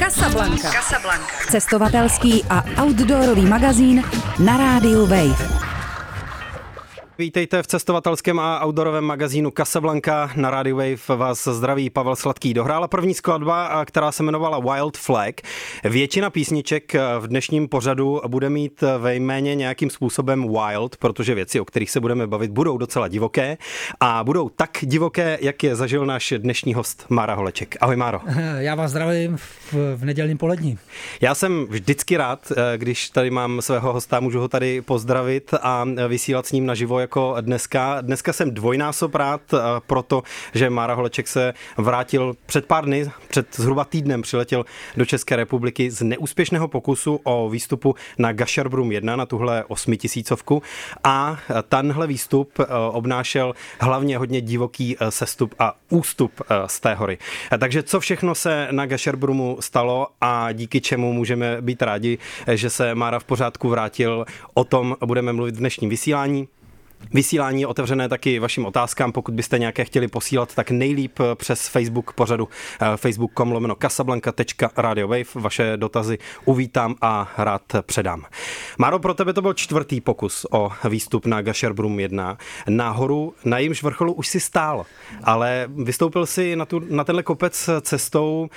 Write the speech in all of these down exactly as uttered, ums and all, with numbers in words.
Casablanca. Casablanca. Cestovatelský a outdoorový magazín na rádiu Wave. Vítejte v cestovatelském a outdoorovém magazínu Casablanca. Na Radio Wave vás zdraví Pavel Sladký. Dohrála první skladba, která se jmenovala Wild Flag. Většina písniček v dnešním pořadu bude mít ve jméně nějakým způsobem wild, protože věci, o kterých se budeme bavit, budou docela divoké a budou tak divoké, jak je zažil náš dnešní host Mára Holeček. Ahoj Máro. Já vás zdravím v, v nedělním polední. Já jsem vždycky rád, když tady mám svého hosta, můžu ho tady pozdravit a vysílat s ním naživo jako dneska. Dneska jsem dvojnásob rád, proto, že Mára Holeček se vrátil před pár dny, před zhruba týdnem přiletěl do České republiky z neúspěšného pokusu o výstupu na Gasherbrum jedna, na tuhle osmitisícovku, a tenhle výstup obnášel hlavně hodně divoký sestup a ústup z té hory. Takže co všechno se na Gasherbrumu stalo a díky čemu můžeme být rádi, že se Mára v pořádku vrátil, o tom budeme mluvit v dnešním vysílání. Vysílání je otevřené taky vašim otázkám, pokud byste nějaké chtěli posílat, tak nejlíp přes Facebook pořadu facebook tečka com lomeno casablanca tečka radio wave. Vaše dotazy uvítám a rád předám. Máro, pro tebe to byl čtvrtý pokus o výstup na Gasherbrum jedna. Na horu, na jejímž vrcholu už si stál, ale vystoupil si na, tu, na tenhle kopec cestou,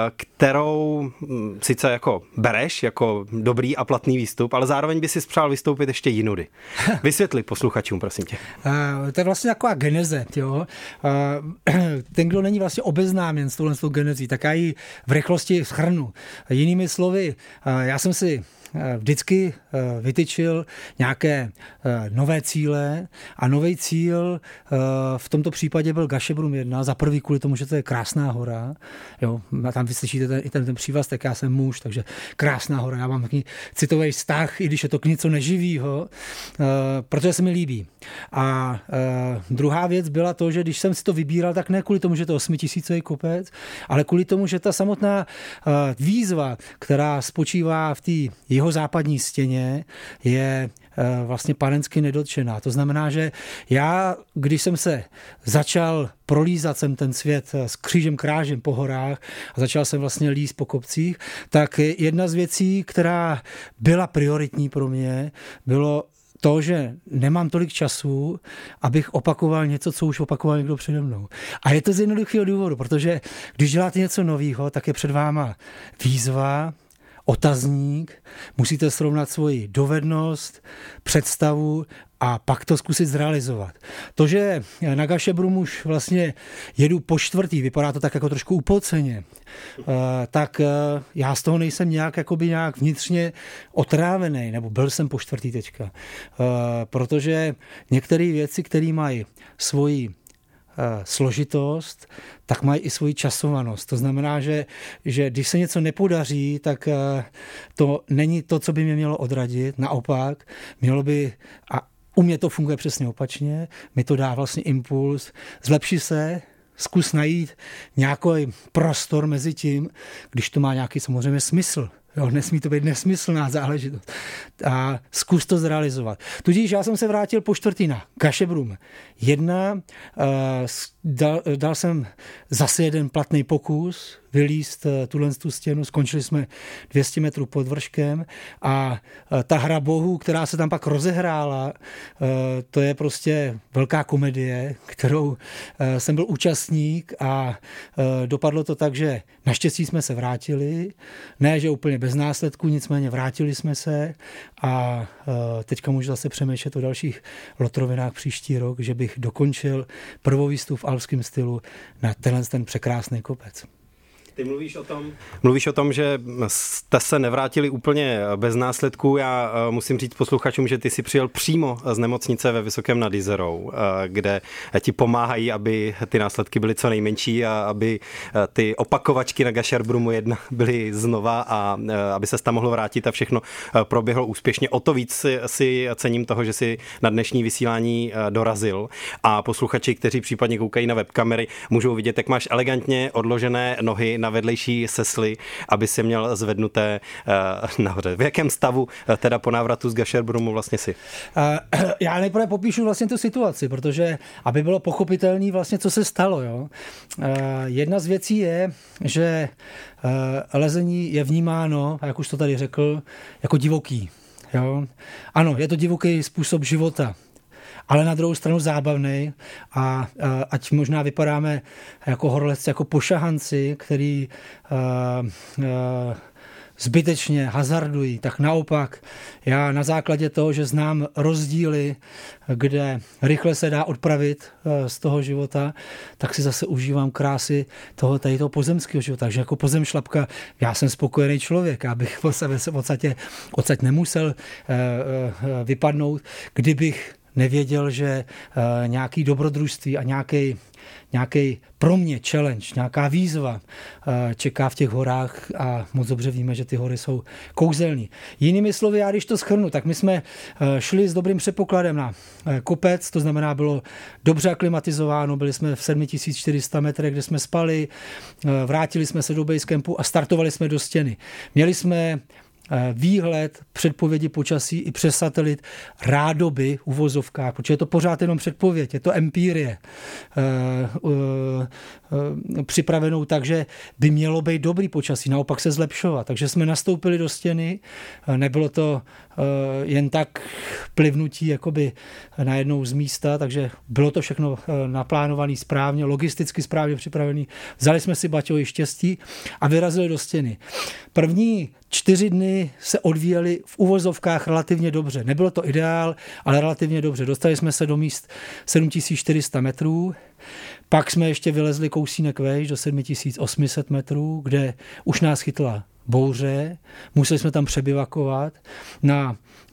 kterou sice jako bereš, jako dobrý a platný výstup, ale zároveň by si přál vystoupit ještě jinudy. Vysvětli posluchačům, prosím tě. Uh, to je vlastně taková geneze. Jo? Uh, ten, kdo není vlastně obeznámen s touhle s tou genezí, tak já ji v rychlosti shrnu. Jinými slovy, uh, já jsem si vždycky vytyčil nějaké nové cíle a nový cíl v tomto případě byl Gasherbrum jedna. Za prvý kvůli tomu, že to je krásná hora. Jo, tam vyslyšíte ten, i ten, ten přívlastek, já jsem muž, takže krásná hora. Já mám takový citový vztah, i když je to k něco neživýho, protože se mi líbí. A druhá věc byla to, že když jsem si to vybíral, tak ne kvůli tomu, že to je osmitisícový kopec, ale kvůli tomu, že ta samotná výzva, která spočívá v té jeho západní stěně, je vlastně panensky nedotčená. To znamená, že já, když jsem se začal prolízat jsem ten svět s křížem krážem po horách a začal jsem vlastně líst po kopcích, tak jedna z věcí, která byla prioritní pro mě, bylo to, že nemám tolik času, abych opakoval něco, co už opakoval někdo přede mnou. A je to z jednoduchého důvodu, protože když děláte něco nového, tak je před váma výzva, otazník, musíte srovnat svoji dovednost, představu a pak to zkusit zrealizovat. To, že na Gasherbrum už vlastně jedu po čtvrtý, vypadá to tak jako trošku upoceně, tak já z toho nejsem nějak, jakoby nějak vnitřně otrávený, nebo byl jsem po čtvrtý teďka. Protože některé věci, které mají svoji složitost, tak mají i svoji časovanost. To znamená, že, že když se něco nepodaří, tak to není to, co by mě mělo odradit. Naopak, mělo by, a u mě to funguje přesně opačně, mi to dá vlastně impuls, zlepši se, zkus najít nějaký prostor mezi tím, když to má nějaký samozřejmě smysl. Jo, nesmí to být nesmyslná záležitost. A zkus to zrealizovat. Tudíž já jsem se vrátil po čtvrtý na Gasherbrum jedna, uh, dal, dal jsem zase jeden platný pokus vylízt uh, tuhle tu stěnu, skončili jsme dvě stě metrů pod vrškem a uh, ta hra bohů, která se tam pak rozehrála, uh, to je prostě velká komedie, kterou uh, jsem byl účastník a uh, dopadlo to tak, že naštěstí jsme se vrátili, ne, že úplně bez následků, nicméně vrátili jsme se a teďka můžu zase přemýšlet o dalších lotrovinách příští rok, že bych dokončil prvou výstup v alpském stylu na tenhle ten překrásný kopec. Ty mluvíš o tom, mluvíš o tom, že jste se nevrátili úplně bez následků. Já musím říct posluchačům, že ty si přijel přímo z nemocnice ve Vysokém nad Jizerou, kde ti pomáhají, aby ty následky byly co nejmenší a aby ty opakovačky na Gasherbrumu jedna byly znova a aby se tam mohlo vrátit a všechno proběhlo úspěšně. O to víc si, si cením toho, že si na dnešní vysílání dorazil a posluchači, kteří případně koukají na webkamery, můžou vidět, jak máš elegantně odložené nohy na na vedlejší sesly, aby si měl zvednuté uh, nahoře. V jakém stavu uh, teda po návratu z Gašerbrumu vlastně si? Uh, já nejprve popíšu vlastně tu situaci, protože aby bylo pochopitelné vlastně, co se stalo. Jo? Uh, jedna z věcí je, že uh, lezení je vnímáno, jak už to tady řekl, jako divoký. Jo? Ano, je to divoký způsob života, ale na druhou stranu zábavný a, a ať možná vypadáme jako horolezci, jako pošahanci, který a, a, zbytečně hazardují, tak naopak já na základě toho, že znám rozdíly, kde rychle se dá odpravit z toho života, tak si zase užívám krásy toho, tady toho pozemského života. Takže jako pozemšlapka, já jsem spokojený člověk, abych po sebe se odsaď, odsaď nemusel vypadnout, kdybych nevěděl, že uh, nějaký dobrodružství a nějaký, nějaký pro mě challenge, nějaká výzva uh, čeká v těch horách a moc dobře víme, že ty hory jsou kouzelný. Jinými slovy, já když to shrnu, tak my jsme uh, šli s dobrým předpokladem na uh, kopec, to znamená, bylo dobře aklimatizováno, byli jsme v sedm tisíc čtyři sta metrech, kde jsme spali, uh, vrátili jsme se do basecampu a startovali jsme do stěny. Měli jsme výhled, předpovědi počasí i přes satelit rádoby v uvozovkách, protože je to pořád jenom předpověď, je to empírie uh, uh, uh, připravenou tak, že by mělo být dobrý počasí, naopak se zlepšovat. Takže jsme nastoupili do stěny, nebylo to uh, jen tak plivnutí jakoby najednou z místa, takže bylo to všechno uh, naplánované správně, logisticky správně připravený. Vzali jsme si baťovi štěstí a vyrazili do stěny. První čtyři dny se odvíjeli v uvozovkách relativně dobře. Nebylo to ideál, ale relativně dobře. Dostali jsme se do míst sedm tisíc čtyři sta metrů, pak jsme ještě vylezli kousínek vejš do sedm tisíc osm set metrů, kde už nás chytla bouře, museli jsme tam přebivakovat na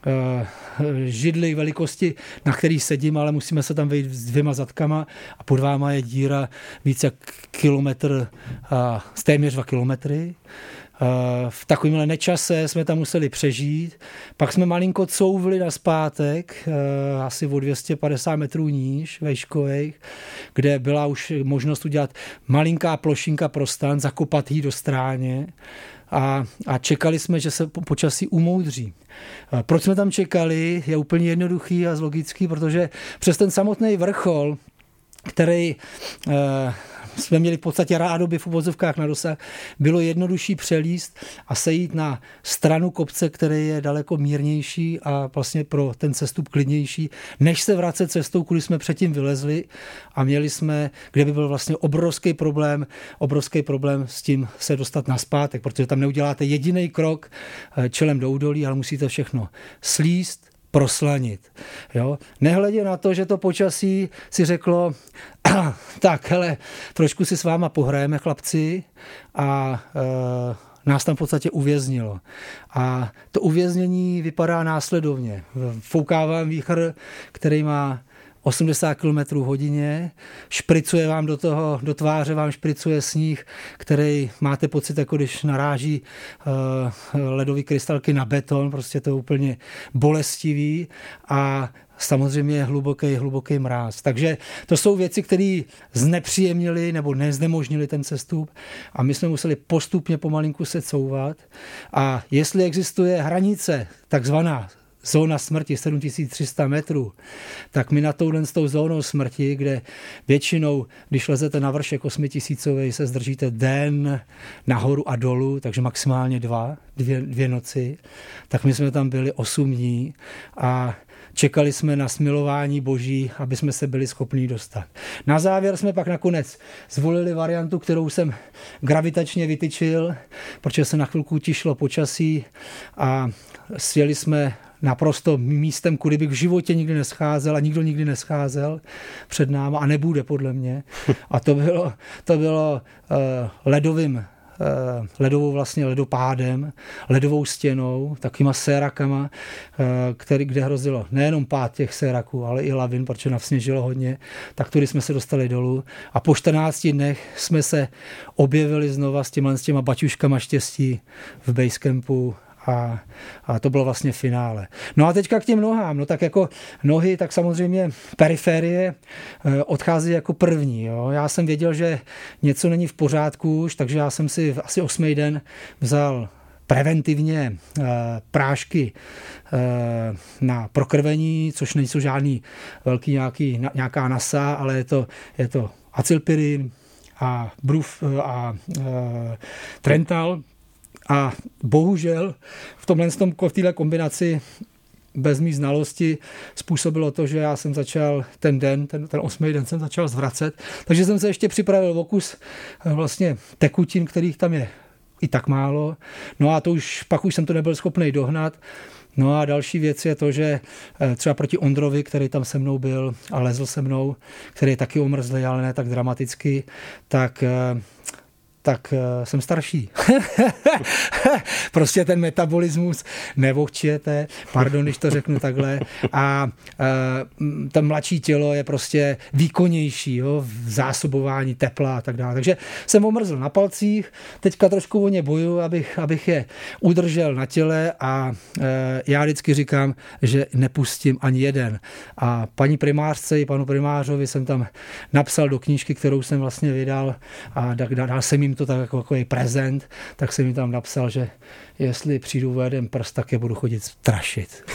uh, židli velikosti, na který sedím, ale musíme se tam vejít s dvěma zadkama a pod váma je díra více jak kilometr, uh, téměř dva kilometry. V takovémhle nečase jsme tam museli přežít. Pak jsme malinko couvli nazpátek, asi o dvě stě padesát metrů níž vejškových, kde byla už možnost udělat malinká plošinka pro stan, zakopat jí do stráně a, a čekali jsme, že se počasí umoudří. Proč jsme tam čekali, je úplně jednoduchý a logický, protože přes ten samotný vrchol, který jsme měli v podstatě rádoby v uvozovkách na dosah, bylo jednodušší přelíst a sejít na stranu kopce, který je daleko mírnější a vlastně pro ten cestup klidnější, než se vracet cestou, kudy jsme předtím vylezli a měli jsme, kde by byl vlastně obrovský problém, obrovský problém s tím se dostat nazpátek, protože tam neuděláte jediný krok čelem do údolí, ale musíte všechno slíst, proslanit. Jo? Nehledě na to, že to počasí si řeklo, tak hele, trošku si s váma pohrajeme, chlapci, a e, nás tam v podstatě uvěznilo. A to uvěznění vypadá následovně. Fouká vám vítr, který má osmdesát kilometrů hodině, špricuje vám do toho, do tváře vám špricuje sníh, který máte pocit, jako když naráží uh, ledový krystalky na beton, prostě to je úplně bolestivý a samozřejmě je hluboký, hluboký mráz. Takže to jsou věci, které znepříjemnily nebo neznemožnily ten cestup a my jsme museli postupně pomalinku se couvat a jestli existuje hranice, takzvaná zóna smrti sedm tisíc tři sta metrů, tak my na touhle s tou zónou smrti, kde většinou, když lezete na vršek osmitisícovej, se zdržíte den nahoru a dolů, takže maximálně dva, dvě, dvě noci, tak my jsme tam byli osm dní a čekali jsme na smilování Boží, aby jsme se byli schopní dostat. Na závěr jsme pak nakonec zvolili variantu, kterou jsem gravitačně vytyčil, protože se na chvilku tišlo počasí a sjeli jsme naprosto místem, kudy bych v životě nikdy nescházel a nikdo nikdy nescházel před náma a nebude podle mě. A to bylo, to bylo uh, ledovým, uh, ledovou vlastně ledopádem, ledovou stěnou, takýma sérakama, uh, který, kde hrozilo nejenom pád těch séraků, ale i lavin, protože navsněžilo hodně, tak tudy jsme se dostali dolů a po čtrnácti dnech jsme se objevili znova s těma, s těma baťuškama štěstí v basecampu A, a to bylo vlastně finále. No a teďka k těm nohám. No tak jako nohy, tak samozřejmě periférie odchází jako první. Jo. Já jsem věděl, že něco není v pořádku už, takže já jsem si asi osmý den vzal preventivně e, prášky e, na prokrvení, což nejsou žádný velký nějaký, na, nějaká nasa, ale je to, je to acylpirin a bruf a e, trental. A bohužel v tomhle v téhle kombinaci bez mý znalosti způsobilo to, že já jsem začal ten den, ten, ten osmý den jsem začal zvracet. Takže jsem se ještě připravil o kus vlastně tekutin, kterých tam je i tak málo. No a to už, pak už jsem to nebyl schopný dohnat. No a další věc je to, že třeba proti Ondrovi, který tam se mnou byl a lezl se mnou, který je taky omrzlý, ale ne tak dramaticky, tak... tak uh, jsem starší. Prostě ten metabolismus nevohčijete, pardon, když to řeknu takhle. A uh, to mladší tělo je prostě výkonnější, jo, v zásobování tepla a tak dále. Takže jsem omrzl na palcích, teďka trošku o ně bojuju, abych, abych je udržel na těle a uh, já vždycky říkám, že nepustím ani jeden. A paní primářce i panu primářovi jsem tam napsal do knížky, kterou jsem vlastně vydal a dal jsem jim to tak jako takový prezent, tak jsem mi tam napsal, že jestli přijdu o jeden prst, tak je budu chodit strašit.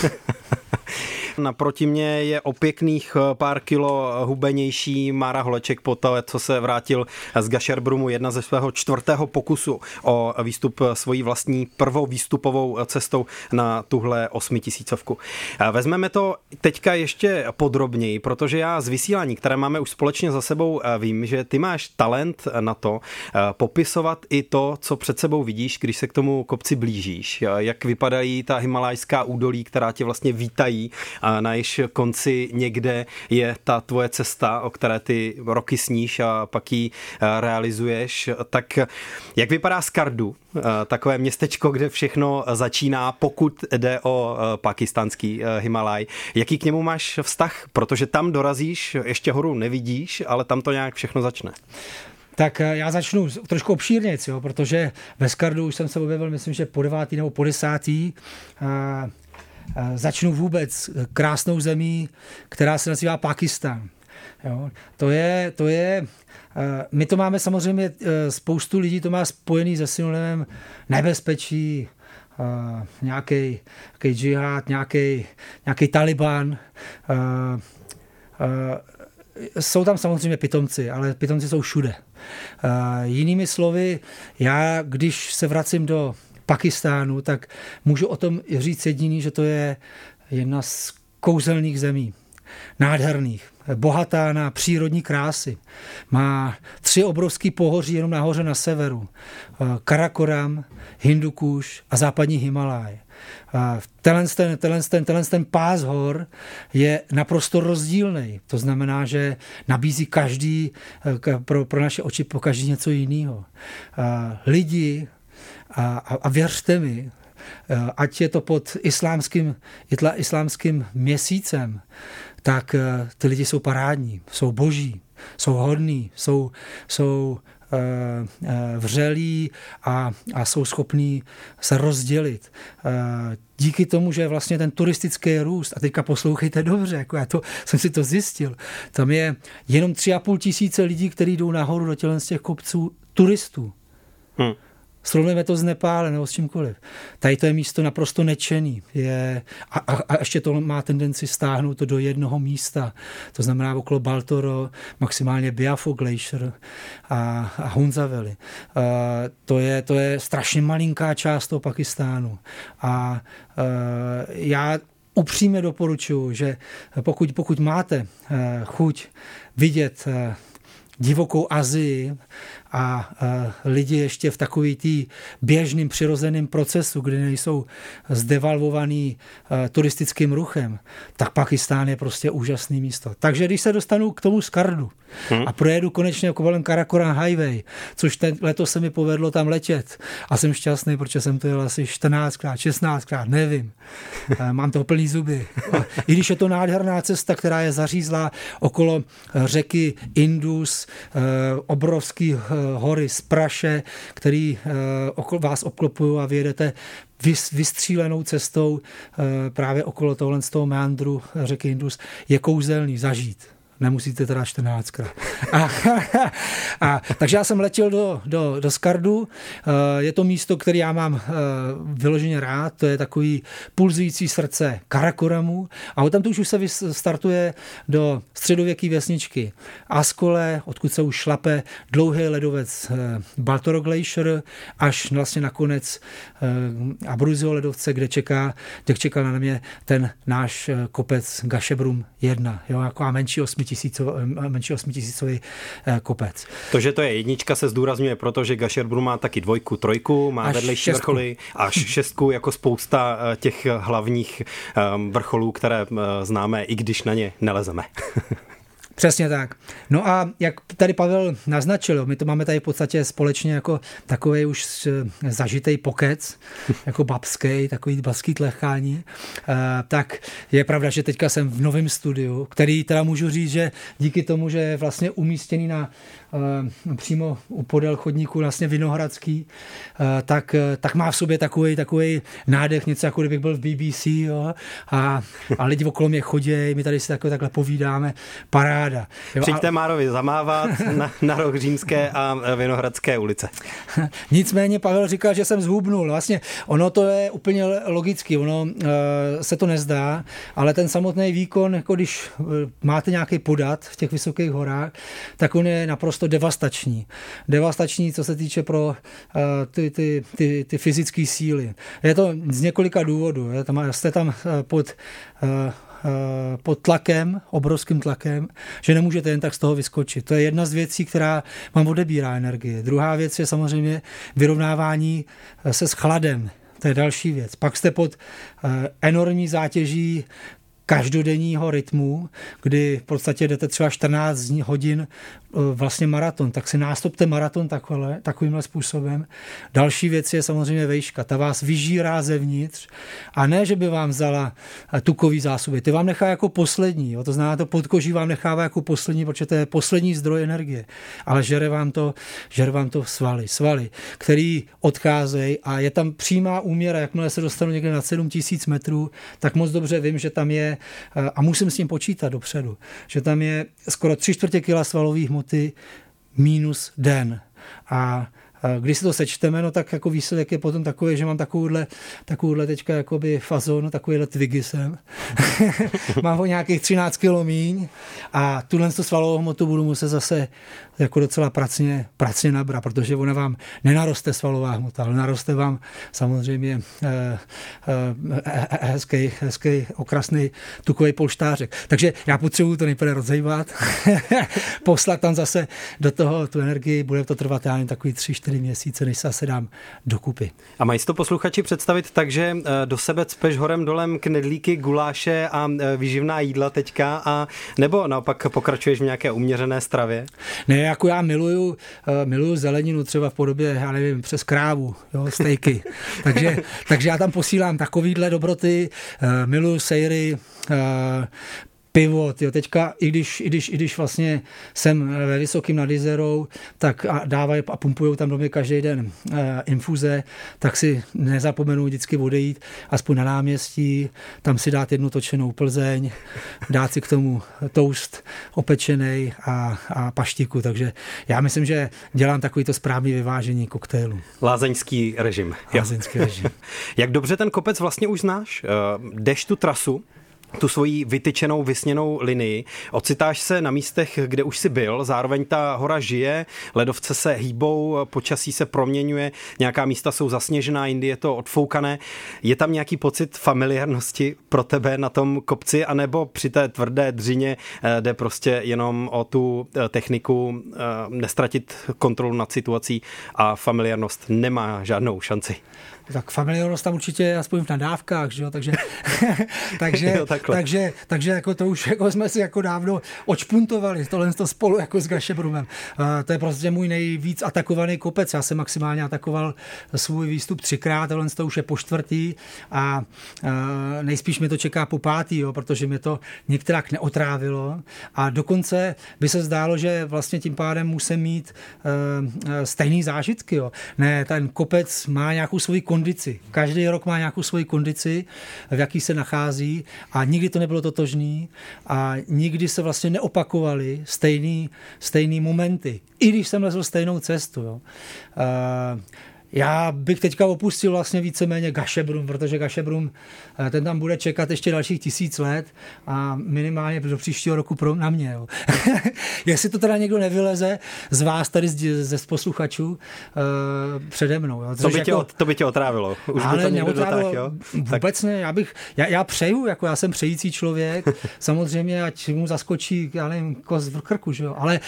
Naproti mě je o pěkných pár kilo hubenější Mára Holeček po to, co se vrátil z Gašerbrumu, jedna ze svého čtvrtého pokusu o výstup svojí vlastní prvou výstupovou cestou na tuhle osmitisícovku. Vezmeme to teďka ještě podrobněji, protože já z vysílání, které máme už společně za sebou, vím, že ty máš talent na to popisovat i to, co před sebou vidíš, když se k tomu kopci blížíš. Jak vypadají ta himalajská údolí, která tě vlastně vítají, a na jejíž konci někde je ta tvoje cesta, o které ty roky sníš a pak ji realizuješ. Tak jak vypadá Skardu, takové městečko, kde všechno začíná, pokud jde o pakistánský Himalaj? Jaký k němu máš vztah? Protože tam dorazíš, ještě horu nevidíš, ale tam to nějak všechno začne. Tak já začnu trošku obšírněc, jo, protože ve Skardu už jsem se objevil, myslím, že po devátý nebo po desátý. A začnu vůbec krásnou zemí, která se nazývá Pákistán. Jo, to je, to je, my to máme samozřejmě, spoustu lidí to má spojený se synonymem nebezpečí, nějaký džihad, nějaký, nějaký Taliban. Jsou tam samozřejmě pitomci, ale pitomci jsou všude. Jinými slovy, já když se vracím do Pakistánu, tak můžu o tom říct jediný, že to je jedna z kouzelných zemí. Nádherných, bohatá na přírodní krásy. Má tři obrovský pohoří jenom nahoře na severu. Karakoram, Hindukuš a západní Himalaj. Tenhle ten, tenhle ten, tenhle ten pás hor je naprosto rozdílný. To znamená, že nabízí každý, pro, pro naše oči po každý něco jiného. Lidi A, a, a věřte mi, ať je to pod islámským, islámským měsícem, tak ty lidi jsou parádní, jsou boží, jsou hodní, jsou, jsou uh, uh, vřelí a, a jsou schopní se rozdělit. Uh, díky tomu, že vlastně ten turistický růst, a teďka poslouchejte dobře, jako já to, jsem si to zjistil, tam je jenom tři a půl tisíce lidí, kteří jdou nahoru do tělen z těch kopců turistů. Hmm. Srovneme to s Nepálem nebo s čímkoliv. Tady to je místo naprosto nečený. Je, a, a, a ještě to má tendenci stáhnout to do jednoho místa. To znamená okolo Baltoro, maximálně Biafo Glacier a, a Hunza Valley. A to, je, to je strašně malinká část toho Pakistánu. A, a já upřímně doporučuji, že pokud, pokud máte chuť vidět divokou Asii a, a lidi ještě v takový tý běžným přirozeným procesu, kdy nejsou zdevalvovaný a, turistickým ruchem, tak Pakistán je prostě úžasný místo. Takže když se dostanu k tomu Skardu hmm. a projedu konečně kolem Karakoram Highway, což ten, letos se mi povedlo tam letět a jsem šťastný, protože jsem to jel asi čtrnáctkrát, šestnáctkrát, nevím. Mám toho plný zuby. I když je to nádherná cesta, která je zařízlá okolo řeky Indus, obrovský hory z praše, který vás obklopují a vyjedete vystřílenou cestou právě okolo tohle z toho meandru řeky Indus, je kouzelný zažít. Nemusíte teda čtrnáctkrát. A, a, takže já jsem letěl do, do, do Skardu. Je to místo, které já mám vyloženě rád. To je takový pulzující srdce Karakoramu. A odtamtud už se startuje do středověké vesničky Askole, odkud se už šlape dlouhý ledovec Baltoro Glacier, až vlastně nakonec Abruzzio ledovce, kde čeká, kde čekal na mě ten náš kopec Gasherbrum jedna. Jo, jako menší osmi menší osmitisícový kopec. To, že to je jednička, se zdůrazňuje, protože Gasherbrum má taky dvojku, trojku, má až vedlejší šestku. Vrcholy, až šestku, jako spousta těch hlavních vrcholů, které známe, i když na ně nelezeme. Přesně tak. No a jak tady Pavel naznačil, my to máme tady v podstatě společně jako takový už zažitej pokec, jako babský, takový babský tlechání, tak je pravda, že teďka jsem v novém studiu, který teda můžu říct, že díky tomu, že je vlastně umístěný na přímo u podél chodníku vlastně Vinohradský, tak, tak má v sobě takový, takový nádech, něco jako kdybych byl v B B C, jo, a, a lidi okolo mě chodí, my tady si takhle, takhle povídáme, paráda. Jo, přijďte a... Márovi zamávat na, na roh Římské a Vinohradské ulice. Nicméně Pavel říkal, že jsem zhubnul. Vlastně ono to je úplně logický, ono uh, se to nezdá, ale ten samotný výkon, jako když máte nějaký podat v těch vysokých horách, tak on je naprosto devastační. Devastační, co se týče pro uh, ty, ty, ty, ty fyzické síly. Je to z několika důvodů. Je tam, jste tam uh, pod uh, pod tlakem, obrovským tlakem, že nemůžete jen tak z toho vyskočit. To je jedna z věcí, která vám odebírá energie. Druhá věc je samozřejmě vyrovnávání se s chladem. To je další věc. Pak jste pod enormní zátěží každodenního rytmu, kdy v podstatě jdete třeba čtrnáct hodin vlastně maraton, tak si nástupte maraton takhle, takovýmhle způsobem. Další věc je samozřejmě vejška, ta vás vyžírá zevnitř a ne, že by vám vzala tukový zásoby, ty vám nechá jako poslední, jo? To znamená, to podkoží vám nechává jako poslední, protože to je poslední zdroj energie, ale žere vám to, žere vám to svaly, svaly, který odcházejí a je tam přímá úměra, jakmile se dostanu někde na sedm tisíc metrů, tak moc dobře vím, že tam je, a musím s tím počítat dopředu, že tam je skoro tři čtvrtě kila svalových hmoty minus den. A když si to sečteme, no tak jako výsledek je potom takový, že mám takovouhle, takovouhle teďka jakoby fazonu, takovýhle twigy jsem. Mám ho nějakých třináct kilo míň a tuhle svalovou hmotu budu muset zase jako docela pracně, pracně nabrat, protože ona vám nenaroste svalová hmota, ale naroste vám samozřejmě eh, eh, hezký, hezký okrasný tukový polštářek. Takže já potřebuju to nejprve rozejvat, poslat tam zase do toho tu energii, bude to trvat já nevím, takový tři, čtyři měsíce, než se zase dám dokupy. A mají si to posluchači představit tak, že do sebe cpeš horem dolem knedlíky, guláše a výživná jídla teďka, a nebo naopak pokračuješ v nějaké uměřené stravě? Ne, jako já miluju, miluju zeleninu třeba v podobě, já nevím, přes krávu, jo, stejky. takže, takže já tam posílám takovýhle dobroty, miluju sejry, pivo, tyjo, teďka, i když, i, když, i když vlastně jsem ve Vysokým nad Jizerou, tak a dávají a pumpujou tam do mě každý den e, infuze, tak si nezapomenu vždycky odejít aspoň na náměstí, tam si dát jednu točenou Plzeň, dát si k tomu toast opečenej a, a paštiku, takže já myslím, že dělám takovýto správný vyvážení koktejlu. Lázeňský režim. Lázeňský režim. Jak dobře ten kopec vlastně už znáš? Jdeš tu trasu, tu svoji vytyčenou, vysněnou linii, ocitáš se na místech, kde už jsi byl, zároveň ta hora žije, ledovce se hýbou, počasí se proměňuje, nějaká místa jsou zasněžená, jindy je to odfoukané. Je tam nějaký pocit familiárnosti pro tebe na tom kopci, anebo při té tvrdé dřině jde prostě jenom o tu techniku, nestratit kontrolu nad situací a familiárnost nemá žádnou šanci? Tak familiárnost tam určitě je aspoň v nadávkách, že jo, takže, takže, jo, tak takže, takže jako to už jako jsme si jako dávno očpuntovali, tohle to spolu jako s Gašebrumem. Uh, to je prostě můj nejvíc atakovaný kopec. Já jsem maximálně atakoval svůj výstup třikrát, tohle to už je po čtvrtý a uh, nejspíš mi to čeká po pátý, jo, protože mi to některak neotrávilo a dokonce by se zdálo, že vlastně tím pádem musím mít uh, stejný zážitky. Jo. Ne, ten kopec má nějakou svoji kondici. Každý rok má nějakou svoji kondici, v jaký se nachází a nikdy to nebylo totožný a nikdy se vlastně neopakovaly stejný, stejný momenty. I když jsem lezl stejnou cestu. Jo. Uh, Já bych teďka opustil vlastně víceméně Gašebrum, protože Gašebrum, ten tam bude čekat ještě dalších tisíc let a minimálně do příštího roku pro, na mě. Jo. Jestli to teda někdo nevyleze z vás tady ze posluchačů uh, přede mnou. Jo. To by, jako, tě, to by tě otrávilo. Už ale by to někdo dotáhl, jo? Vůbec ne. Já, bych, já, já přeju, jako já jsem přející člověk, samozřejmě, ať mu zaskočí, já nevím, kost v krku, že jo, ale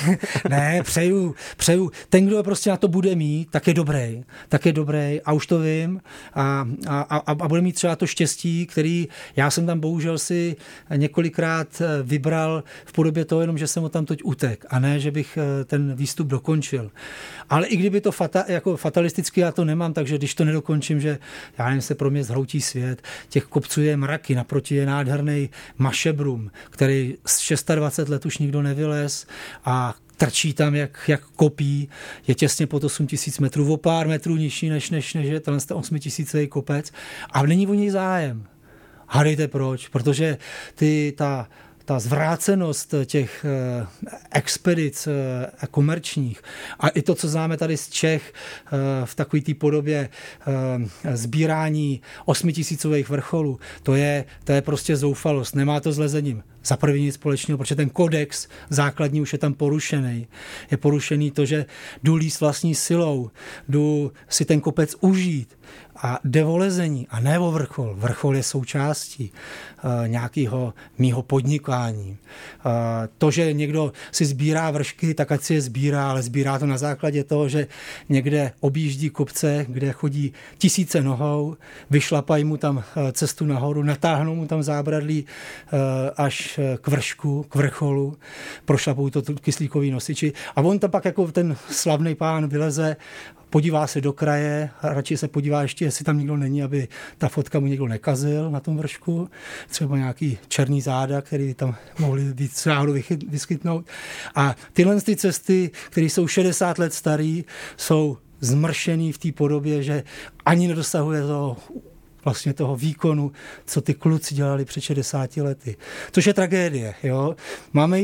ne, přeju, přeju. Ten, kdo prostě na to bude mít, tak je dobrý. Tak je dobrý a už to vím a, a, a, a bude mít třeba to štěstí, který já jsem tam bohužel si několikrát vybral v podobě toho jenom, že jsem ho tam teď utek a ne, že bych ten výstup dokončil. Ale i kdyby to fata, jako fatalisticky já to nemám, takže když to nedokončím, že já nevím, se pro mě zhroutí svět, těch kopců je mraky, naproti je nádherný Mašebrum, který z dvacet šest let už nikdo nevylez a trčí tam, jak, jak kopí, je těsně pod osm tisíc metrů, o pár metrů nižší, než, než, než je tenhle osmitisícový kopec a není o něj zájem. Hádejte proč, protože ty, ta, ta zvrácenost těch eh, expedic eh, komerčních a i to, co známe tady z Čech eh, v takové té podobě eh, sbírání osmitisícových vrcholů, to je, to je prostě zoufalost, nemá to s lezením za první nic společného, protože ten kodex základní už je tam porušený. Je porušený to, že jdu líst vlastní silou, jdu si ten kopec užít a jde o lezení a ne o vrchol. Vrchol je součástí uh, nějakého mýho podnikání. Uh, to, že někdo si sbírá vršky, tak ať si je sbírá, ale sbírá to na základě toho, že někde objíždí kopce, kde chodí tisíce nohou, vyšlapají mu tam uh, cestu nahoru, natáhnou mu tam zábradlí uh, až k vršku, k vrcholu, prošlapou to kyslíkový nosiči a on tam pak jako ten slavný pán vyleze, podívá se do kraje, radši se podívá ještě, jestli tam nikdo není, aby ta fotka mu někdo nekazil na tom vršku, třeba nějaký černý záda, který tam mohli být náhodou vyskytnout. A tyhle ty cesty, které jsou šedesát let starý, jsou zmršený v té podobě, že ani nedosahuje to vlastně toho výkonu, co ty kluci dělali před šedesáti lety. Což je tragédie. Jo? Máme ji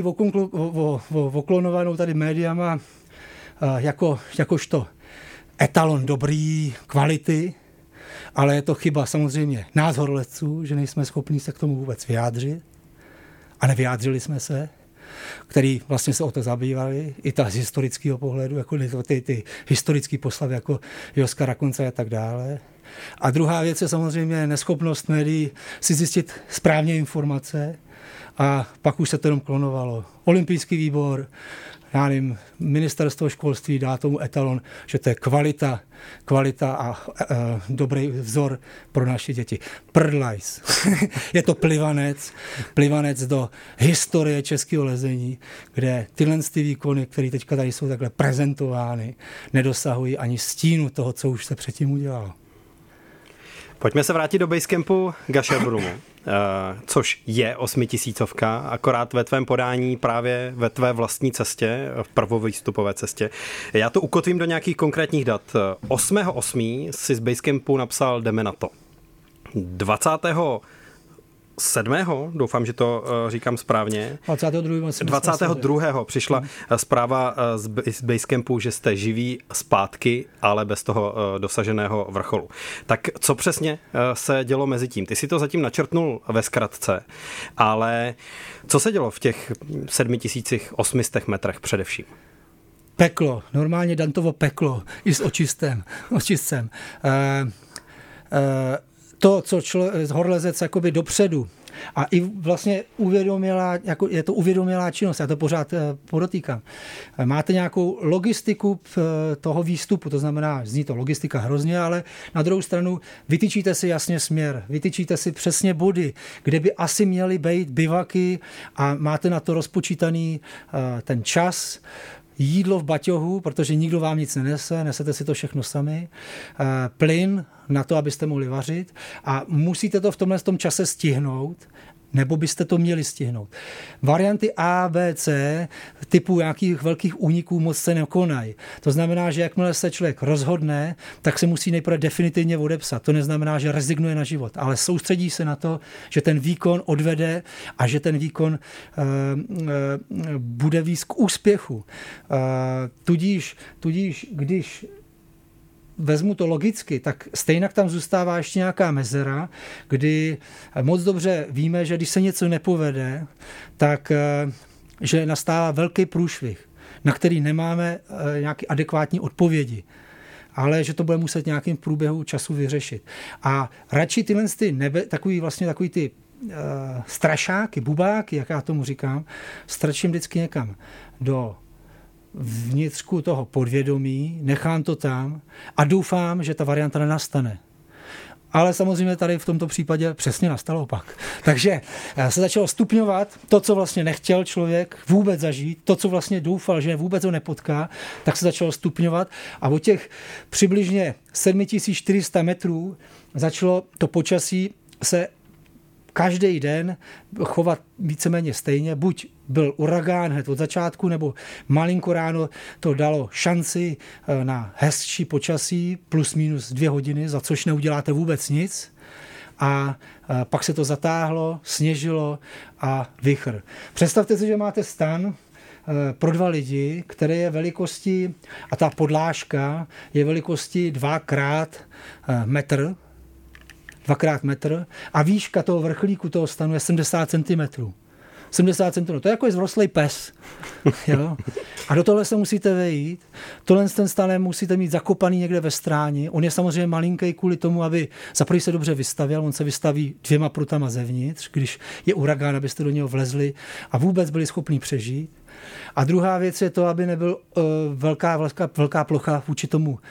oklonovanou tady médiama jako, jakožto etalon dobrý kvality, ale je to chyba samozřejmě nás horolezců, že nejsme schopni se k tomu vůbec vyjádřit a nevyjádřili jsme se, který vlastně se o to zabývali, i ta z historického pohledu, jako ty, ty historické poslavy jako Joska Rakonca a tak dále. A druhá věc je samozřejmě neschopnost médií si zjistit správně informace a pak už se to jenom klonovalo. Olympijský výbor, já nevím, ministerstvo školství dá tomu etalon, že to je kvalita, kvalita a, a, a dobrý vzor pro naše děti. Prdlajs. Je to plivanec, plivanec do historie českého lezení, kde tyhle ty výkony, které teďka tady jsou takhle prezentovány, nedosahují ani stínu toho, co už se předtím udělalo. Pojďme se vrátit do basecampu Gašebrumu, což je osmitisícovka, akorát ve tvém podání právě ve tvé vlastní cestě, v prvovýstupové cestě. Já to ukotvím do nějakých konkrétních dat. osmého osmého si z basecampu napsal jdeme na to. dvacátého sedmého doufám, že to říkám správně. dvacátého druhého dvacátého druhého přišla zpráva z basecampu, že jste živí zpátky, ale bez toho dosaženého vrcholu. Tak co přesně se dělo mezi tím? Ty si to zatím načrtnul ve zkratce, ale co se dělo v těch sedm tisíc osm set metrech především? Peklo, normálně Dantovo peklo, i s očistem. očistcem. Uh, uh, To, co člo, horlezec jakoby dopředu A i vlastně uvědomila, jako je to uvědomilá činnost, já to pořád podotýkám. Máte nějakou logistiku toho výstupu, to znamená, zní to logistika hrozně, ale na druhou stranu vytyčíte si jasně směr, vytyčíte si přesně body, kde by asi měly být bivaky a máte na to rozpočítaný ten čas, jídlo v baťohu, protože nikdo vám nic nenese, nesete si to všechno sami, plyn na to, abyste mohli vařit a musíte to v tomhle tom čase stihnout, nebo byste to měli stihnout. Varianty A, B, C typu nějakých velkých úniků moc se nekonají. To znamená, že jakmile se člověk rozhodne, tak se musí nejprve definitivně odepsat. To neznamená, že rezignuje na život, ale soustředí se na to, že ten výkon odvede a že ten výkon uh, uh, bude víc k úspěchu. Uh, tudíž, tudíž, když vezmu to logicky, tak stejně tam zůstává ještě nějaká mezera, kdy moc dobře víme, že když se něco nepovede, tak že nastává velký průšvih, na který nemáme nějaké adekvátní odpovědi, ale že to bude muset nějakým průběhu času vyřešit. A radši tyhle ty nebe, takový vlastně takový ty uh, strašáky, bubáky, jak já tomu říkám, strčím vždycky někam do vnitřku toho podvědomí, nechám to tam a doufám, že ta varianta nenastane. Ale samozřejmě tady v tomto případě přesně nastalo opak. Takže se začalo stupňovat to, co vlastně nechtěl člověk vůbec zažít, to, co vlastně doufal, že vůbec ho nepotká, tak se začalo stupňovat a od těch přibližně sedm tisíc čtyři sta metrů začalo to počasí se každý den chovat víceméně stejně. Buď byl uragán hned od začátku, nebo malinko ráno to dalo šanci na hezčí počasí, plus minus dvě hodiny, za což neuděláte vůbec nic. A pak se to zatáhlo, sněžilo a vichr. Představte si, že máte stan pro dva lidi, který je velikosti, a ta podlážka je velikosti dvakrát metr, dvakrát metr a výška toho vrchlíku toho stanu je sedmdesát centimetrů. sedmdesát centimetrů, to je jako vzrostlej pes. Jo? A do tohle se musíte vejít. Tohle ten stan musíte mít zakopaný někde ve stráni. On je samozřejmě malinký kvůli tomu, aby za první se dobře vystavěl. On se vystaví dvěma prutama zevnitř, když je uragán, abyste do něho vlezli a vůbec byli schopni přežít. A druhá věc je to, aby nebyl uh, velká, velká, velká plocha vůči tomu uh,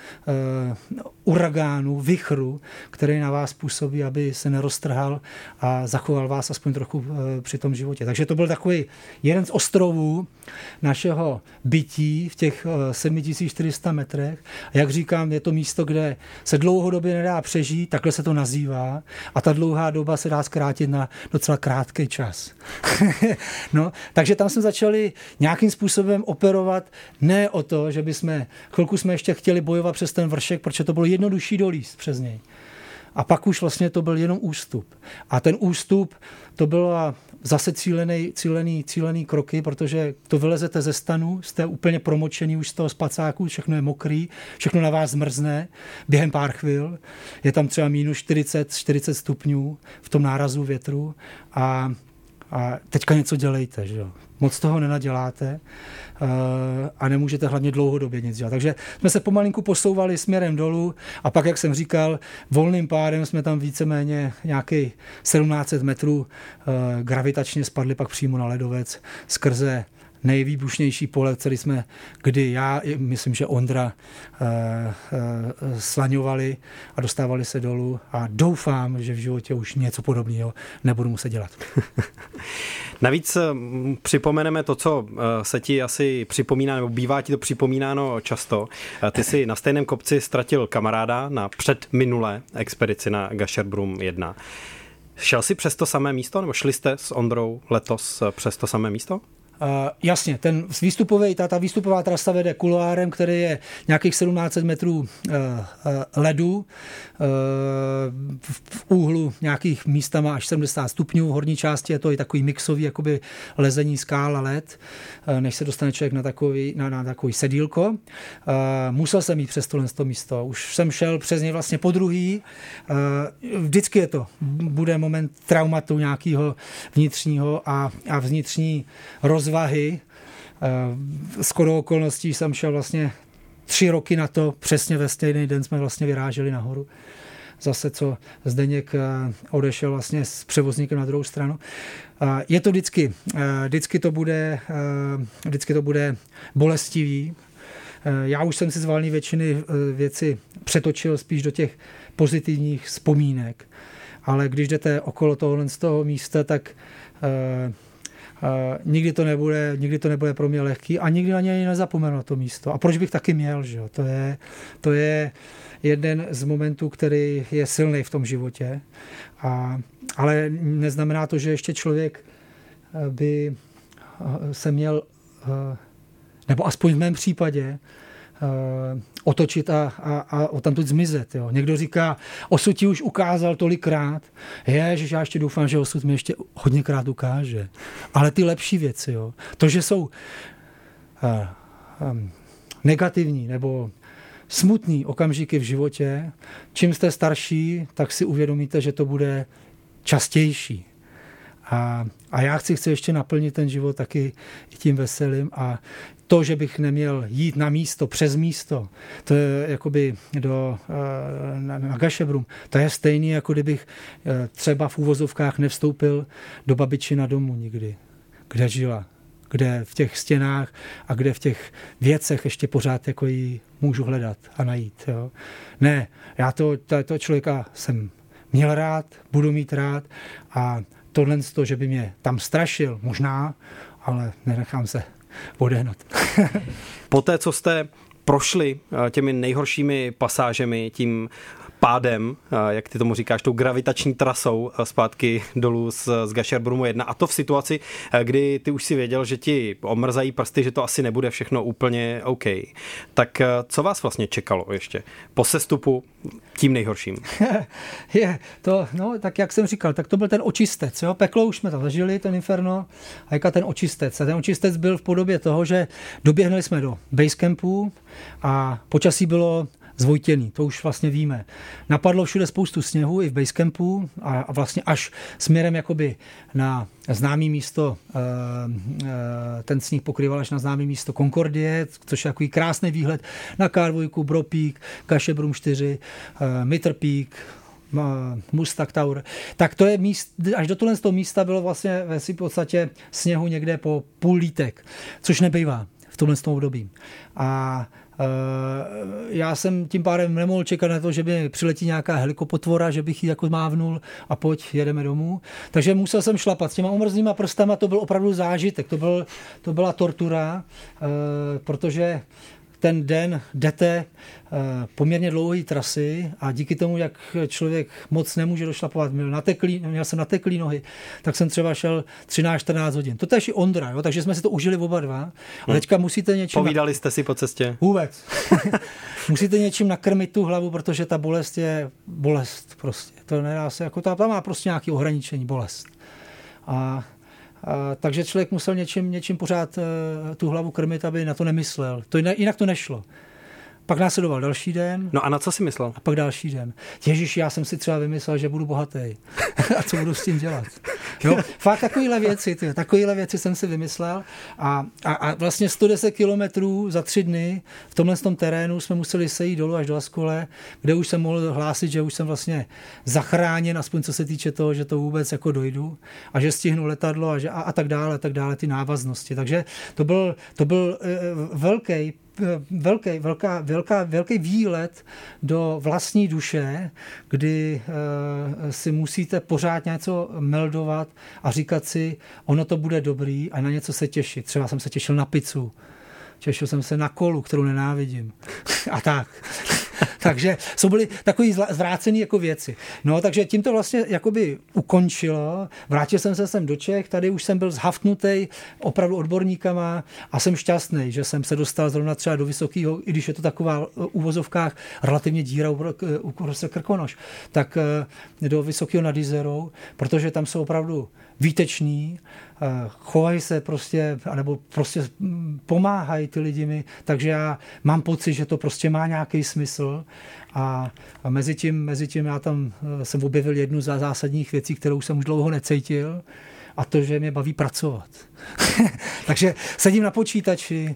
uragánu, vichru, který na vás působí, aby se neroztrhal a zachoval vás aspoň trochu uh, při tom životě. Takže to byl takový jeden z ostrovů našeho bytí v těch uh, sedm tisíc čtyři sta metrech. A jak říkám, je to místo, kde se dlouhodobě nedá přežít, takhle se to nazývá. A ta dlouhá doba se dá zkrátit na docela krátký čas. No, takže tam jsme začali nějakým způsobem operovat ne o to, že bychom, chvilku jsme ještě chtěli bojovat přes ten vršek, protože to bylo jednodušší dolíst přes něj. A pak už vlastně to byl jenom ústup. A ten ústup, to bylo zase cílený, cílený, cílený kroky, protože to vylezete ze stanu, jste úplně promočený už z toho spacáku, všechno je mokrý, všechno na vás zmrzne během pár chvil. Je tam třeba minus čtyřicet, čtyřicet stupňů v tom nárazu větru a A teďka něco dělejte, že jo. Moc toho nenaděláte uh, a nemůžete hlavně dlouhodobě nic dělat. Takže jsme se pomalinku posouvali směrem dolů a pak, jak jsem říkal, volným pádem jsme tam víceméně nějaký sedmnáct set metrů uh, gravitačně spadli pak přímo na ledovec skrze nejvýbušnější pole, který jsme kdy já, myslím, že Ondra uh, uh, slaňovali a dostávali se dolů a doufám, že v životě už něco podobného nebudu muset dělat. Navíc připomeneme to, co se ti asi připomíná, nebo bývá ti to připomínáno často. Ty jsi na stejném kopci ztratil kamaráda na předminulé expedici na Gasherbrum jedna. Šel jsi přes to samé místo, nebo šli jste s Ondrou letos přes to samé místo? Uh, jasně, ten výstupový, ta, ta výstupová trasa vede kuloárem, který je nějakých sedmnáct set metrů uh, uh, ledu, uh, v, v úhlu nějakých místa má až sedmdesát stupňů, v horní části je to i takový mixový jakoby lezení skál a led, uh, než se dostane člověk na takový, na, na takový sedílko. Uh, musel jsem jít přes tohle místo, už jsem šel přes něj vlastně po druhý, uh, vždycky je to, bude moment traumatu nějakého vnitřního a, a vnitřní roz zvahy. Skoro okolností jsem šel vlastně tři roky na to, přesně ve stejný den jsme vlastně vyráželi nahoru. zase, co Zdeněk odešel vlastně s převozníkem na druhou stranu. Je to vždycky, vždycky to bude, vždycky to bude bolestivý. Já už jsem si z valné většiny věci přetočil spíš do těch pozitivních vzpomínek, ale když jdete okolo tohohle z toho místa, tak uh, uh, nikdy to nebude, nikdy to nebude pro mě lehký a nikdy na něj nezapomenu na to místo. A proč bych taky měl, že jo? To je, to je jeden z momentů, který je silný v tom životě. A, ale neznamená to, že ještě člověk by se měl, uh, nebo aspoň v mém případě, Uh, otočit a, a, a odtamtud zmizet. Jo. Někdo říká, osud ti už ukázal tolikrát. Ježiš, já ještě doufám, že osud mi ještě hodněkrát ukáže. Ale ty lepší věci, jo. To, že jsou uh, um, negativní nebo smutný okamžiky v životě, čím jste starší, tak si uvědomíte, že to bude častější. A, a já chci, chci ještě naplnit ten život taky tím veselým a to, že bych neměl jít na místo, přes místo, to je jakoby do, na, na Gašebrum, to je stejný, jako kdybych třeba v úvozovkách nevstoupil do babičina domu nikdy, kde žila, kde v těch stěnách a kde v těch věcech ještě pořád jako ji můžu hledat a najít. Jo. Ne, já to, to, to člověka jsem měl rád, budu mít rád a tohle z toho, že by mě tam strašil, možná, ale nenechám se odehnat. Poté, co jste prošli těmi nejhoršími pasážemi, tím pádem, jak ty tomu říkáš, tou gravitační trasou zpátky dolů z, z Gašerbrumu jedna, a to v situaci, kdy ty už si věděl, že ti omrzají prsty, že to asi nebude všechno úplně OK. Tak co vás vlastně čekalo ještě po sestupu tím nejhorším? Je to, no, tak jak jsem říkal, tak to byl ten očistec, jo? Peklo už jsme tam zažili, ten inferno, a jaká ten očistec. A ten očistec byl v podobě toho, že doběhnuli jsme do basecampu a počasí bylo zvojtěný, to už vlastně víme. Napadlo všude spoustu sněhu i v basecampu a, a vlastně až směrem jakoby na známý místo, ten sníh pokryval až na známý místo Concordie, což je takový krásný výhled na K dva, Bropík, Gašebrum čtyři, Mitr Peak, Mustang Tower. Tak to je míst, až do tohle z toho místa bylo vlastně ve v podstatě sněhu někde po půl lítek, což nebývá v tomhle z toho období. A já jsem tím pádem nemohl čekat na to, že by přiletí nějaká helikoptvora, že bych ji jako mávnul a pojď, jedeme domů. Takže musel jsem šlapat s těma omrzlýma prstama, to byl opravdu zážitek, to, byl, to byla tortura, protože ten den jdete poměrně dlouhé trasy a díky tomu, jak člověk moc nemůže došlapovat, měl, nateklý, měl jsem nateklý nohy, tak jsem třeba šel třináct čtrnáct hodin. To tež i Ondra, jo? Takže jsme si to užili oba dva. A teďka musíte něčím... Povídali jste si po cestě? Vůbec. Musíte něčím nakrmit tu hlavu, protože ta bolest je bolest prostě. To nedá se, jako ta, ta má prostě nějaké ohraničení, bolest. A A, takže člověk musel něčím, něčím pořád uh, tu hlavu krmit, aby na to nemyslel. To jinak, jinak to nešlo. Pak následoval další den. No a na co si myslel? A pak další den. Ježiš, já jsem si třeba vymyslel, že budu bohatý. A co budu s tím dělat? Jo, fakt takovýhle věci, ty, takovýhle věci jsem si vymyslel. A, a, a vlastně sto deset kilometrů za tři dny v tomhle tom terénu jsme museli sejít dolů až do Askole, kde už jsem mohl hlásit, že už jsem vlastně zachráněn, aspoň co se týče toho, že to vůbec jako dojdu a že stihnu letadlo a, že, a, a tak dále, a tak dále, ty návaznosti. Takže to byl, to byl uh, velký Velký, velká, velká, velký výlet do vlastní duše, kdy uh, si musíte pořád něco meldovat a říkat si, ono to bude dobrý a na něco se těšit. Třeba jsem se těšil na pizzu, těšil jsem se na kolu, kterou nenávidím. A tak. Takže jsou byly takový zvrácený jako věci. No, takže tím to vlastně jakoby ukončilo. Vrátil jsem se sem do Čech, tady už jsem byl zhaftnutý opravdu odborníkama a jsem šťastný, že jsem se dostal zrovna třeba do Vysokého, i když je to taková v uvozovkách relativně díra u Krkonoš, tak do Vysokého nad Jizerou, protože tam jsou opravdu výteční, chovají se prostě, anebo prostě pomáhají ty lidi mi, takže já mám pocit, že to prostě má nějaký smysl a, a mezi tím, mezi tím já tam jsem objevil jednu z zásadních věcí, kterou jsem už dlouho necítil, a to, že mě baví pracovat. Takže sedím na počítači,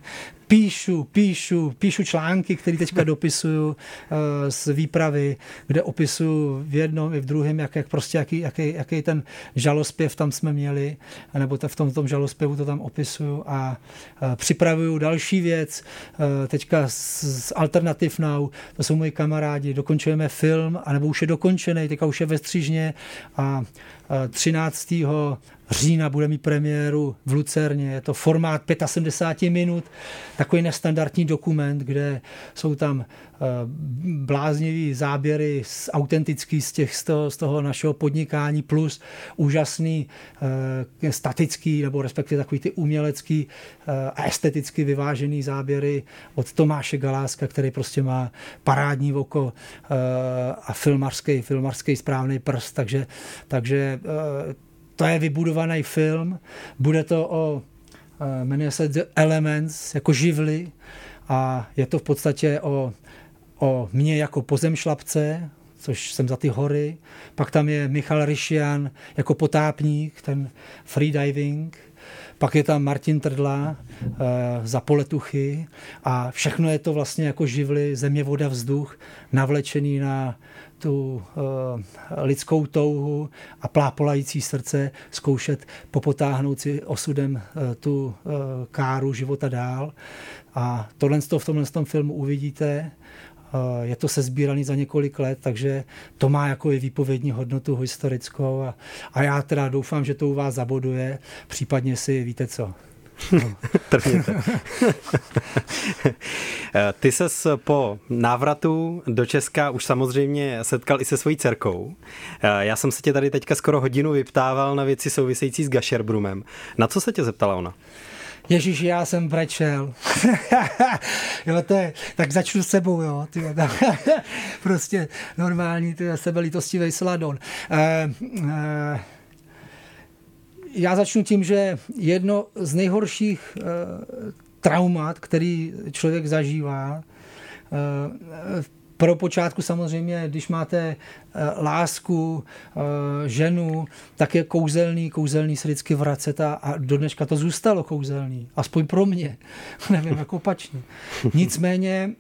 píšu, píšu, píšu články, které teďka dopisuju z výpravy, kde opisuju v jednom i v druhém, jak, jak prostě, jaký, jaký, jaký ten žalospěv tam jsme měli, nebo v tom, tom žalospěvu to tam opisuju a připravuju další věc, teďka z, z Alternative Now, to jsou moji kamarádi, dokončujeme film, anebo už je dokončený, teďka už je ve střížně a třináctého října bude mít premiéru v Lucerně. Je to formát sedmdesát pět minut, takový nestandardní dokument, kde jsou tam bláznivý záběry z autentický z, těch, z, toho, z toho našeho podnikání plus úžasný statický nebo respektive takový ty umělecký a esteticky vyvážený záběry od Tomáše Galáska, který prostě má parádní oko a filmařský, filmařský správný prst, takže, takže to je vybudovaný film, bude to o, jmenuje se The Elements, jako živly a je to v podstatě o, o mně jako pozemšlapce, což jsem za ty hory, pak tam je Michal Ryšian jako potápník, ten freediving, pak je tam Martin Trdla e, za poletuchy a všechno je to vlastně jako živly, země, voda, vzduch, navlečený na tu e, lidskou touhu a plápolající srdce zkoušet popotáhnout si osudem e, tu e, káru života dál. A tohle v tomhle tom filmu uvidíte. Je to sesbíraný za několik let, takže to má jako i výpovědní hodnotu historickou a, a já teda doufám, že to u vás zaboduje, případně si víte co. No. Trvněte. Ty ses po návratu do Česka už samozřejmě setkal i se svojí dcerkou. Já jsem se tě tady teďka skoro hodinu vyptával na věci související s Gašerbrumem. Na co se tě zeptala ona? Ježíš, já jsem brečel. Jo, to je, tak začnu s sebou, jo. Ty, prostě normální, ty sebelítostivý sladon. E, e, já začnu tím, že jedno z nejhorších e, traumat, který člověk zažívá, e, pro počátku samozřejmě, když máte lásku, ženu, tak je kouzelný, kouzelný se vždycky vracet a, a do dneška to zůstalo kouzelný. Aspoň pro mě. Nevím, jak opačně. Nicméně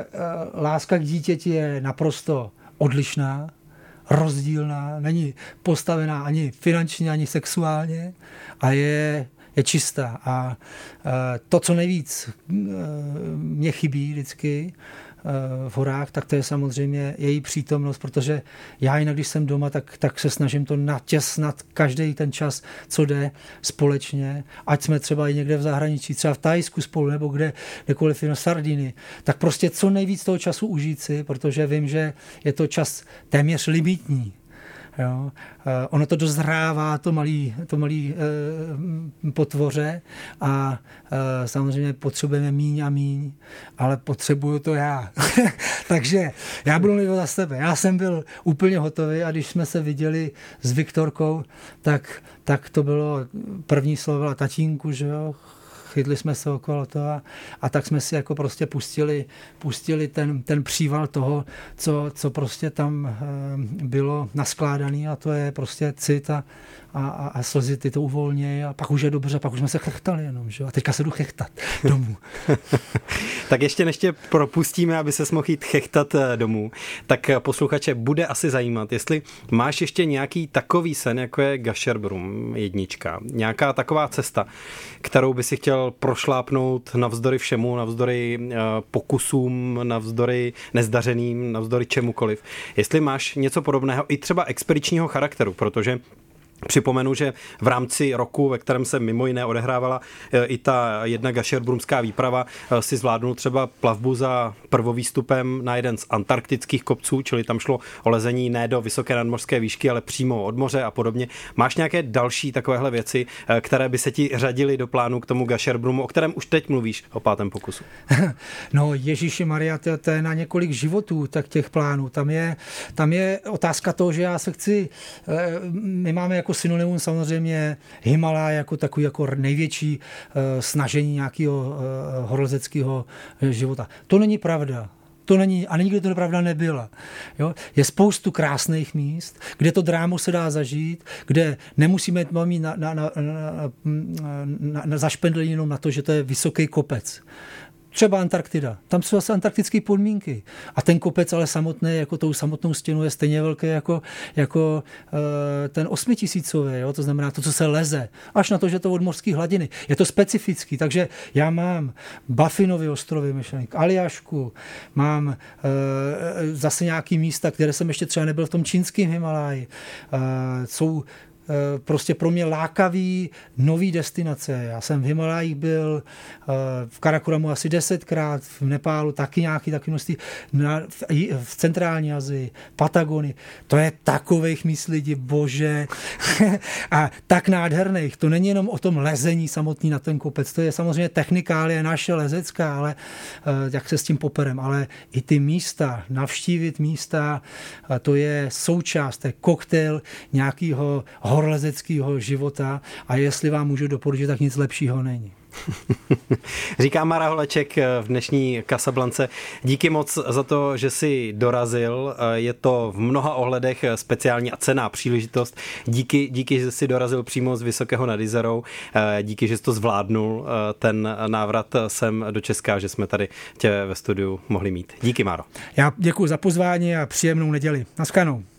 láska k dítěti je naprosto odlišná, rozdílná, není postavená ani finančně, ani sexuálně a je je čistá. A to, co nejvíc mě chybí vždycky v horách, tak to je samozřejmě její přítomnost, protože já jinak, když jsem doma, tak, tak se snažím to natěsnat každý ten čas, co jde společně, ať jsme třeba i někde v zahraničí, třeba v Thajsku spolu, nebo kde, kdekoliv na Sardiny, tak prostě co nejvíc toho času užít si, protože vím, že je to čas téměř limitní. Jo. Ono to dozrává, to malý, to malý e, potvoře a e, samozřejmě potřebujeme míň a míň, ale potřebuju to já. Takže já budu mluvit za sebe. Já jsem byl úplně hotový a když jsme se viděli s Viktorkou, tak, tak to bylo první slovo tatínku, že jo, chytli jsme se okolo toho a, a tak jsme si jako prostě pustili, pustili ten, ten příval toho, co, co prostě tam e, bylo naskládaný a to je prostě cit a, a, a slzy, ty to uvolnějí a pak už je dobře, pak už jsme se chechtali jenom, že? A teďka se jdu chechtat domů. Tak ještě než tě propustíme, aby ses mohl jít chechtat domů, tak posluchače bude asi zajímat, jestli máš ještě nějaký takový sen, jako je Gašerbrum jednička, nějaká taková cesta, kterou by si chtěl prošlápnout navzdory všemu, navzdory uh, pokusům, navzdory nezdařeným, navzdory čemukoliv. Jestli máš něco podobného, i třeba expedičního charakteru, protože připomenu, že v rámci roku, ve kterém se mimo jiné odehrávala i ta jedna gašerbrumská výprava, si zvládnul třeba plavbu za prvovýstupem na jeden z antarktických kopců, čili tam šlo o lezení ne do vysoké nadmořské výšky, ale přímo od moře a podobně. Máš nějaké další takovéhle věci, které by se ti řadily do plánu k tomu Gašerbrumu, o kterém už teď mluvíš o pátém pokusu? No Ježíši Maria, to, to je na několik životů tak těch plánů. Tam je, tam je otázka toho, že já se chci, my máme jako synonymum samozřejmě Himalaj jako takový jako největší uh, snažení nějakého uh, horolezeckého života. To není pravda. To není, a nikdy to pravda nebyla. Jo? Je spoustu krásných míst, kde to drámu se dá zažít, kde nemusíme mít na, na, na, na, na, na zašpendlení jenom na to, že to je vysoký kopec. třeba Antarktida. Tam jsou zase antarktické podmínky. A ten kopec ale samotný, jako tou samotnou stěnu, je stejně velký jako, jako uh, ten osmitisícový, jo? To znamená to, co se leze. Až na to, že to od mořské hladiny. Je to specifický, takže já mám Baffinovy ostrovy, myšlenek, Aljašku, mám uh, zase nějaký místa, které jsem ještě třeba nebyl v tom čínském Himaláji. Uh, jsou prostě pro mě lákavý nový destinace. Já jsem v Himalájích byl, v Karakoramu asi desetkrát, v Nepálu taky nějaký taky množství, v centrální Asii, Patagonii. To je takových míst lidí, bože. A tak nádherných. To není jenom o tom lezení samotný na ten kopec. To je samozřejmě technikálie naše lezecká, ale jak se s tím poperem. Ale i ty místa, navštívit místa, to je součást, to je koktejl nějakého horlezeckého života a jestli vám můžu doporučit, tak nic lepšího není. Říká Mára Holeček v dnešní Casablance. Díky moc za to, že jsi dorazil. Je to v mnoha ohledech speciální a cenná příležitost. Díky, díky, že jsi dorazil přímo z Vysokého nad Jizerou. Díky, že jsi to zvládnul, ten návrat sem do Česka, že jsme tady tě ve studiu mohli mít. Díky, Máro. Já děkuji za pozvání a příjemnou neděli. Naschledanou.